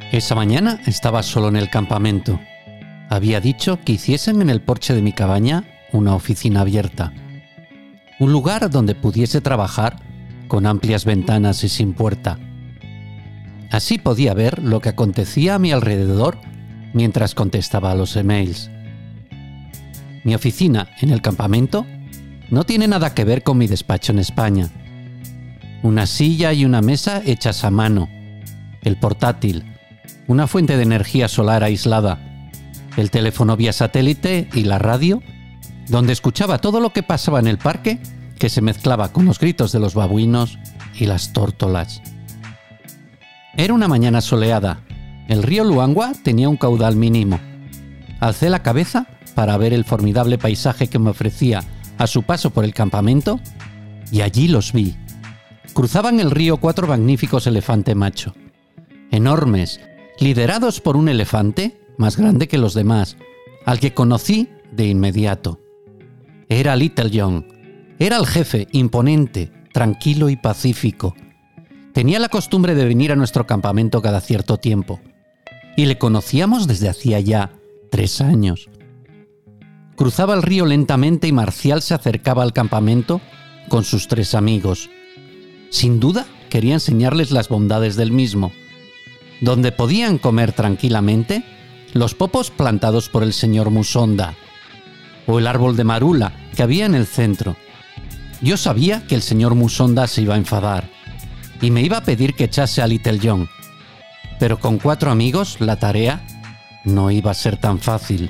Esa mañana estaba solo en el campamento. Había dicho que hiciesen en el porche de mi cabaña una oficina abierta. Un lugar donde pudiese trabajar con amplias ventanas y sin puerta. Así podía ver lo que acontecía a mi alrededor mientras contestaba a los emails. Mi oficina en el campamento no tiene nada que ver con mi despacho en España. Una silla y una mesa hechas a mano, el portátil, una fuente de energía solar aislada, el teléfono vía satélite y la radio, donde escuchaba todo lo que pasaba en el parque, que se mezclaba con los gritos de los babuinos y las tórtolas. Era una mañana soleada. El río Luangwa tenía un caudal mínimo. Alcé la cabeza para ver el formidable paisaje que me ofrecía a su paso por el campamento, y allí los vi. Cruzaban el río 4 magníficos elefantes macho. Enormes, liderados por un elefante más grande que los demás, al que conocí de inmediato. Era Little John. Era el jefe, imponente, tranquilo y pacífico. Tenía la costumbre de venir a nuestro campamento cada cierto tiempo, y le conocíamos desde hacía ya 3 años. Cruzaba el río lentamente y Marcial se acercaba al campamento con sus 3 amigos. Sin duda, quería enseñarles las bondades del mismo, donde podían comer tranquilamente los popos plantados por el señor Musonda, o el árbol de marula que había en el centro. Yo sabía que el señor Musonda se iba a enfadar y me iba a pedir que echase a Little John, pero con 4 amigos la tarea no iba a ser tan fácil.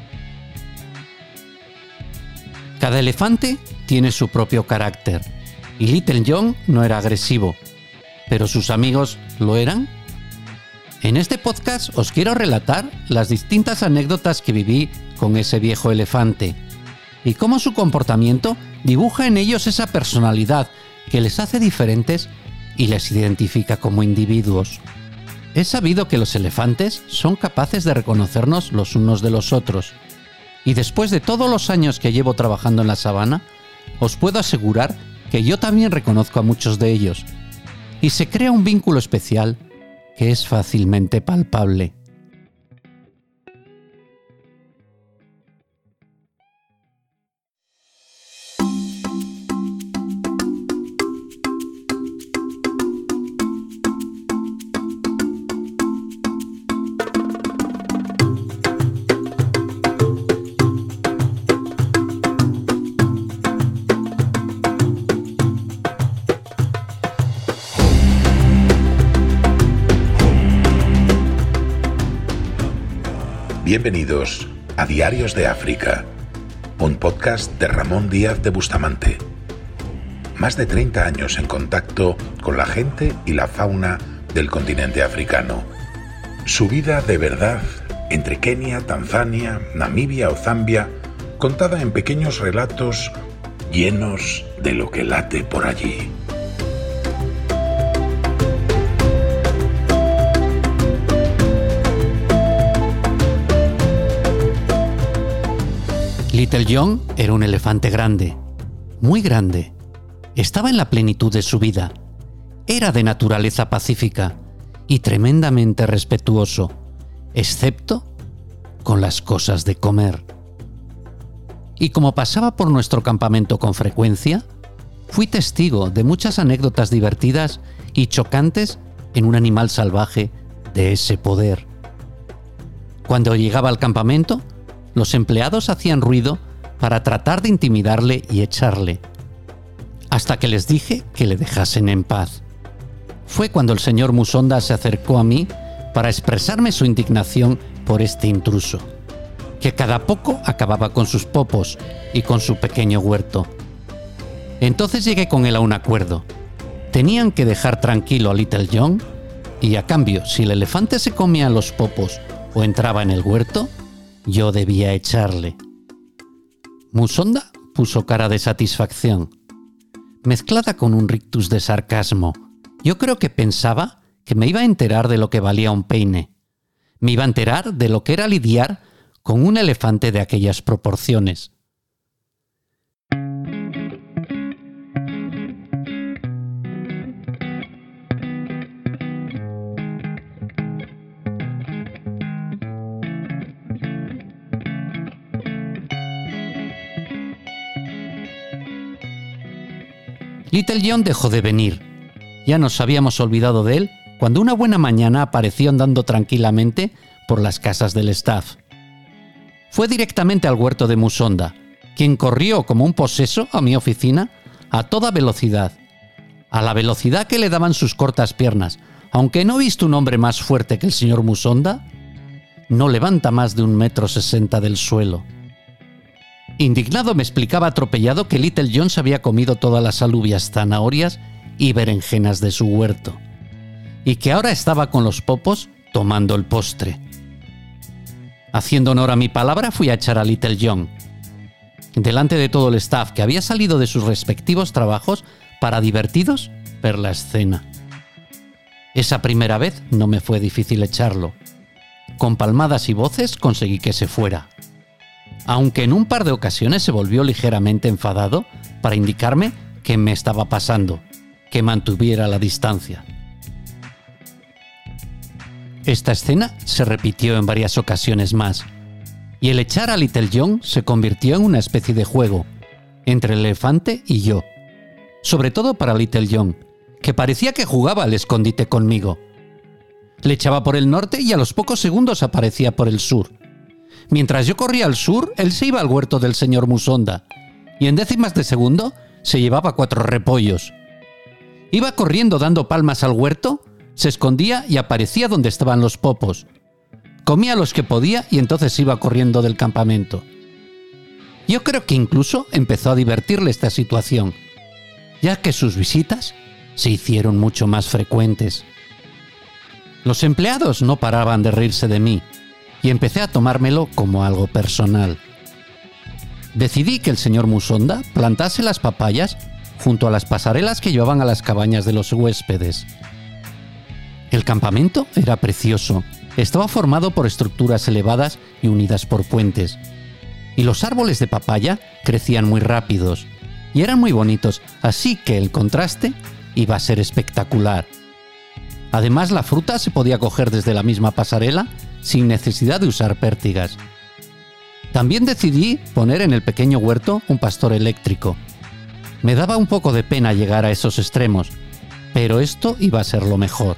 Cada elefante tiene su propio carácter, y Little John no era agresivo, pero sus amigos ¿lo eran? En este podcast os quiero relatar las distintas anécdotas que viví con ese viejo elefante y cómo su comportamiento dibuja en ellos esa personalidad que les hace diferentes y les identifica como individuos. He sabido que los elefantes son capaces de reconocernos los unos de los otros, y después de todos los años que llevo trabajando en la sabana, os puedo asegurar que yo también reconozco a muchos de ellos, y se crea un vínculo especial que es fácilmente palpable. Bienvenidos a Diarios de África, un podcast de Ramón Díaz de Bustamante. Más de 30 años en contacto con la gente y la fauna del continente africano. Su vida de verdad entre Kenia, Tanzania, Namibia o Zambia, contada en pequeños relatos llenos de lo que late por allí. Little John era un elefante grande, muy grande. Estaba en la plenitud de su vida. Era de naturaleza pacífica y tremendamente respetuoso, excepto con las cosas de comer. Y como pasaba por nuestro campamento con frecuencia, fui testigo de muchas anécdotas divertidas y chocantes en un animal salvaje de ese poder. Cuando llegaba al campamento, los empleados hacían ruido para tratar de intimidarle y echarle, hasta que les dije que le dejasen en paz. Fue cuando el señor Musonda se acercó a mí para expresarme su indignación por este intruso, que cada poco acababa con sus popos y con su pequeño huerto. Entonces llegué con él a un acuerdo. Tenían que dejar tranquilo a Little John y, a cambio, si el elefante se comía los popos o entraba en el huerto, yo debía echarle. Musonda puso cara de satisfacción, mezclada con un rictus de sarcasmo. Yo creo que pensaba que me iba a enterar de lo que valía un peine. Me iba a enterar de lo que era lidiar con un elefante de aquellas proporciones. Little John dejó de venir. Ya nos habíamos olvidado de él cuando una buena mañana apareció andando tranquilamente por las casas del staff. Fue directamente al huerto de Musonda, quien corrió como un poseso a mi oficina a toda velocidad, a la velocidad que le daban sus cortas piernas, aunque no he visto un hombre más fuerte que el señor Musonda. No levanta más de 1,60 m del suelo. Indignado me explicaba atropellado que Little John se había comido todas las alubias, zanahorias y berenjenas de su huerto, y que ahora estaba con los popos tomando el postre. Haciendo honor a mi palabra, fui a echar a Little John, delante de todo el staff que había salido de sus respectivos trabajos para divertidos ver la escena. Esa primera vez no me fue difícil echarlo. Con palmadas y voces conseguí que se fuera, aunque en un par de ocasiones se volvió ligeramente enfadado para indicarme qué me estaba pasando, que mantuviera la distancia. Esta escena se repitió en varias ocasiones más, y el echar a Little John se convirtió en una especie de juego entre el elefante y yo, sobre todo para Little John, que parecía que jugaba al escondite conmigo. Le echaba por el norte y a los pocos segundos aparecía por el sur. Mientras yo corría al sur, él se iba al huerto del señor Musonda, y en décimas de segundo se llevaba 4 repollos. Iba corriendo dando palmas al huerto, se escondía y aparecía donde estaban los popos. Comía los que podía y entonces iba corriendo del campamento. Yo creo que incluso empezó a divertirle esta situación, ya que sus visitas se hicieron mucho más frecuentes. Los empleados no paraban de reírse de mí y empecé a tomármelo como algo personal. Decidí que el señor Musonda plantase las papayas junto a las pasarelas que llevaban a las cabañas de los huéspedes. El campamento era precioso, estaba formado por estructuras elevadas y unidas por puentes, y los árboles de papaya crecían muy rápidos y eran muy bonitos, así que el contraste iba a ser espectacular. Además, la fruta se podía coger desde la misma pasarela sin necesidad de usar pértigas. También decidí poner en el pequeño huerto un pastor eléctrico. Me daba un poco de pena llegar a esos extremos, pero esto iba a ser lo mejor.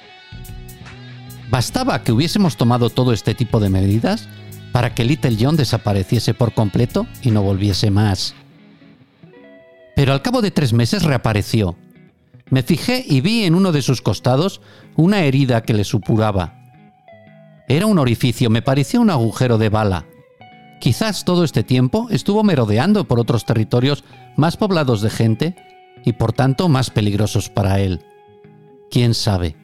Bastaba que hubiésemos tomado todo este tipo de medidas para que Little John desapareciese por completo y no volviese más. Pero al cabo de 3 meses reapareció. Me fijé y vi en uno de sus costados una herida que le supuraba. Era un orificio, me parecía un agujero de bala. Quizás todo este tiempo estuvo merodeando por otros territorios más poblados de gente y por tanto más peligrosos para él. ¿Quién sabe?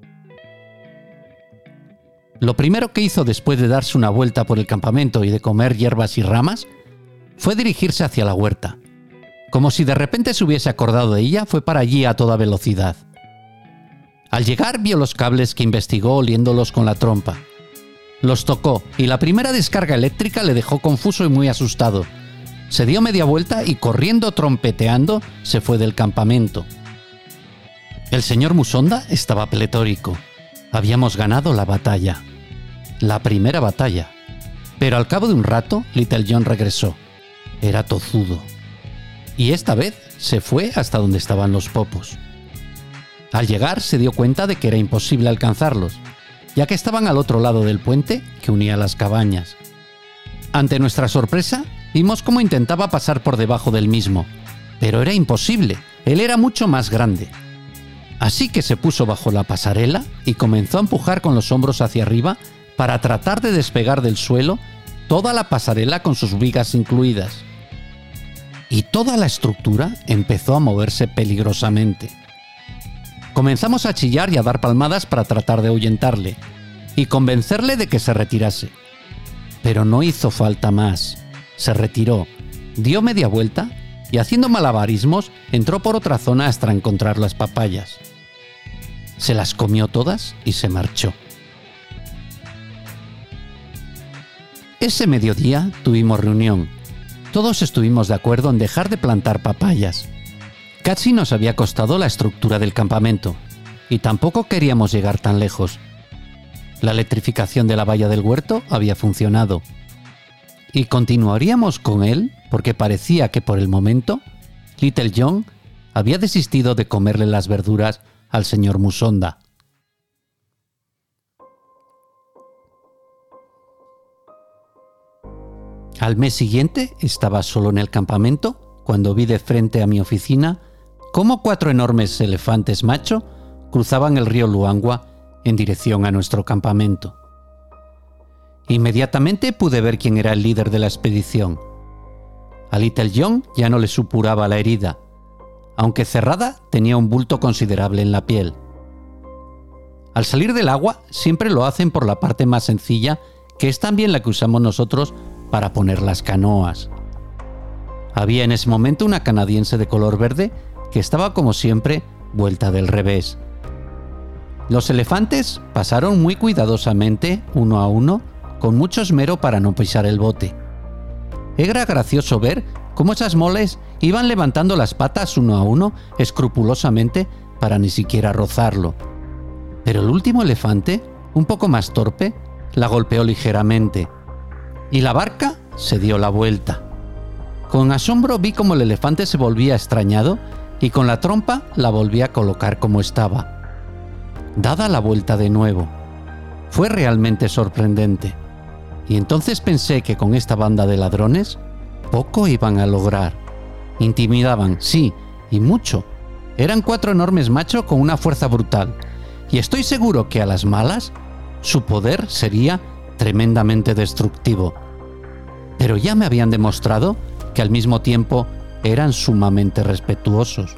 Lo primero que hizo después de darse una vuelta por el campamento y de comer hierbas y ramas fue dirigirse hacia la huerta. Como si de repente se hubiese acordado de ella, fue para allí a toda velocidad. Al llegar vio los cables que investigó oliéndolos con la trompa. Los tocó y la primera descarga eléctrica le dejó confuso y muy asustado. Se dio media vuelta y corriendo trompeteando se fue del campamento. El señor Musonda estaba pletórico. Habíamos ganado la batalla. La primera batalla. Pero al cabo de un rato, Little John regresó. Era tozudo. Y esta vez se fue hasta donde estaban los popos. Al llegar se dio cuenta de que era imposible alcanzarlos, ya que estaban al otro lado del puente que unía las cabañas. Ante nuestra sorpresa, vimos cómo intentaba pasar por debajo del mismo, pero era imposible, él era mucho más grande. Así que se puso bajo la pasarela y comenzó a empujar con los hombros hacia arriba para tratar de despegar del suelo toda la pasarela con sus vigas incluidas. Y toda la estructura empezó a moverse peligrosamente. Comenzamos a chillar y a dar palmadas para tratar de ahuyentarle y convencerle de que se retirase. Pero no hizo falta más. Se retiró, dio media vuelta y haciendo malabarismos entró por otra zona hasta encontrar las papayas. Se las comió todas y se marchó. Ese mediodía tuvimos reunión. Todos estuvimos de acuerdo en dejar de plantar papayas. Casi nos había costado la estructura del campamento y tampoco queríamos llegar tan lejos. La electrificación de la valla del huerto había funcionado y continuaríamos con él porque parecía que por el momento Little John había desistido de comerle las verduras al señor Musonda. Al mes siguiente estaba solo en el campamento cuando vi de frente a mi oficina cómo 4 enormes elefantes macho cruzaban el río Luangwa en dirección a nuestro campamento. Inmediatamente pude ver quién era el líder de la expedición. A Little John ya no le supuraba la herida. Aunque cerrada, tenía un bulto considerable en la piel. Al salir del agua, siempre lo hacen por la parte más sencilla, que es también la que usamos nosotros para poner las canoas. Había en ese momento una canadiense de color verde que estaba, como siempre, vuelta del revés. Los elefantes pasaron muy cuidadosamente, uno a uno, con mucho esmero para no pisar el bote. Era gracioso ver cómo esas moles iban levantando las patas uno a uno escrupulosamente para ni siquiera rozarlo. Pero el último elefante, un poco más torpe, la golpeó ligeramente y la barca se dio la vuelta. Con asombro vi cómo el elefante se volvía extrañado y con la trompa la volví a colocar como estaba. Dada la vuelta de nuevo. Fue realmente sorprendente. Y entonces pensé que con esta banda de ladrones poco iban a lograr. Intimidaban, sí, y mucho. Eran 4 enormes machos con una fuerza brutal. Y estoy seguro que a las malas, su poder sería tremendamente destructivo. Pero ya me habían demostrado que al mismo tiempo eran sumamente respetuosos.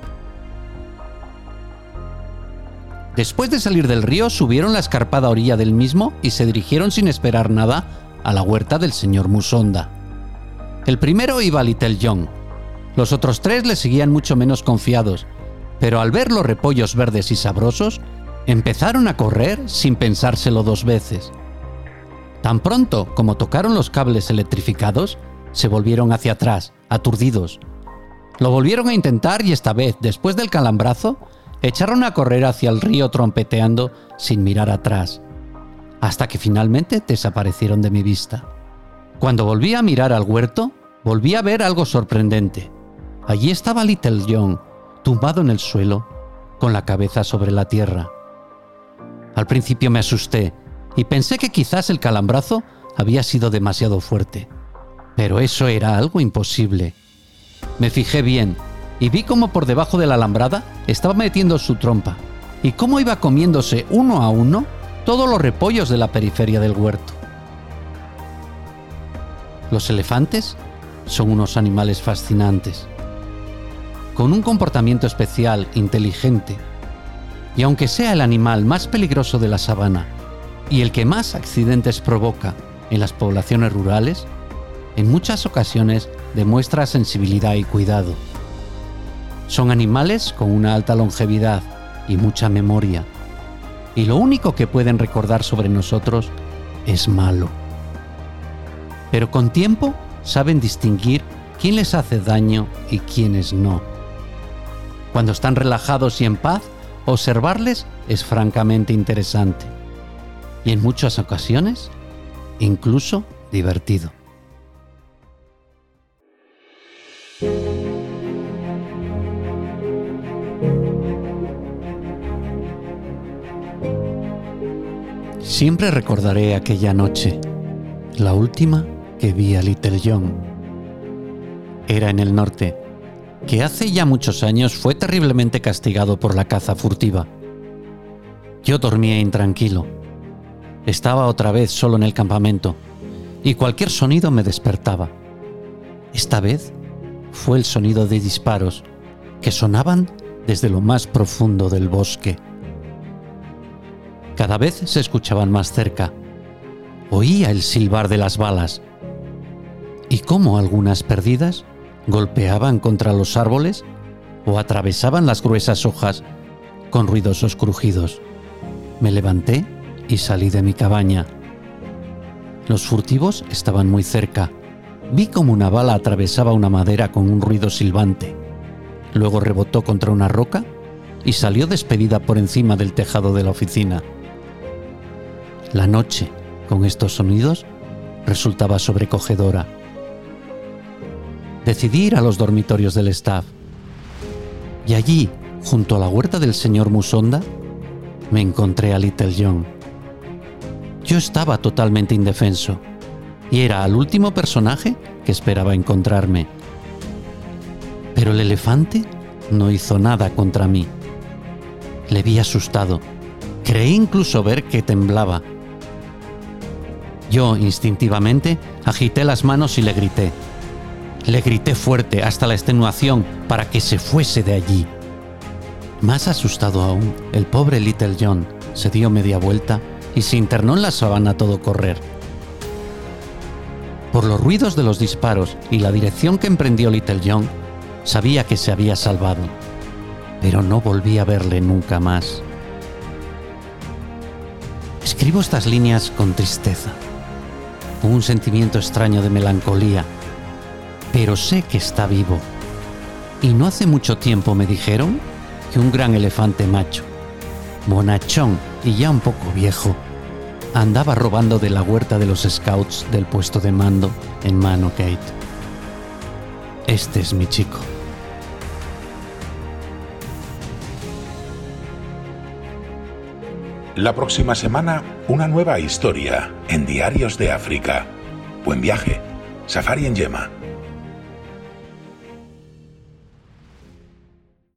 Después de salir del río, subieron la escarpada orilla del mismo y se dirigieron sin esperar nada a la huerta del señor Musonda. El primero iba a Little John. Los otros 3 le seguían mucho menos confiados, pero al ver los repollos verdes y sabrosos, empezaron a correr sin pensárselo 2 veces. Tan pronto como tocaron los cables electrificados, se volvieron hacia atrás, aturdidos. Lo volvieron a intentar y esta vez, después del calambrazo, echaron a correr hacia el río trompeteando sin mirar atrás, hasta que finalmente desaparecieron de mi vista. Cuando volví a mirar al huerto, volví a ver algo sorprendente. Allí estaba Little John, tumbado en el suelo, con la cabeza sobre la tierra. Al principio me asusté y pensé que quizás el calambrazo había sido demasiado fuerte, pero eso era algo imposible. Me fijé bien y vi cómo por debajo de la alambrada estaba metiendo su trompa y cómo iba comiéndose uno a uno todos los repollos de la periferia del huerto. Los elefantes son unos animales fascinantes, con un comportamiento especial, inteligente, y aunque sea el animal más peligroso de la sabana y el que más accidentes provoca en las poblaciones rurales, en muchas ocasiones demuestra sensibilidad y cuidado. Son animales con una alta longevidad y mucha memoria, y lo único que pueden recordar sobre nosotros es malo. Pero con tiempo saben distinguir quién les hace daño y quiénes no. Cuando están relajados y en paz, observarles es francamente interesante, y en muchas ocasiones, incluso divertido. Siempre recordaré aquella noche, la última que vi a Little John. Era en el norte, que hace ya muchos años fue terriblemente castigado por la caza furtiva. Yo dormía intranquilo. Estaba otra vez solo en el campamento, y cualquier sonido me despertaba. Esta vez fue el sonido de disparos que sonaban desde lo más profundo del bosque. Cada vez se escuchaban más cerca. Oía el silbar de las balas y cómo algunas perdidas golpeaban contra los árboles o atravesaban las gruesas hojas con ruidosos crujidos. Me levanté y salí de mi cabaña. Los furtivos estaban muy cerca. Vi como una bala atravesaba una madera con un ruido silbante. Luego rebotó contra una roca y salió despedida por encima del tejado de la oficina. La noche, con estos sonidos, resultaba sobrecogedora. Decidí ir a los dormitorios del staff. Y allí, junto a la huerta del señor Musonda, me encontré a Little John. Yo estaba totalmente indefenso y era el último personaje que esperaba encontrarme. Pero el elefante no hizo nada contra mí. Le vi asustado. Creí incluso ver que temblaba. Yo, instintivamente, agité las manos y le grité. Le grité fuerte hasta la extenuación para que se fuese de allí. Más asustado aún, el pobre Little John se dio media vuelta y se internó en la sabana a todo correr. Por los ruidos de los disparos y la dirección que emprendió Little John, sabía que se había salvado, pero no volví a verle nunca más. Escribo estas líneas con tristeza, con un sentimiento extraño de melancolía, pero sé que está vivo. Y no hace mucho tiempo me dijeron que un gran elefante macho, bonachón y ya un poco viejo, andaba robando de la huerta de los scouts del puesto de mando en Manogate. Este es mi chico. La próxima semana, una nueva historia en Diarios de África. Buen viaje. Safari en Yema.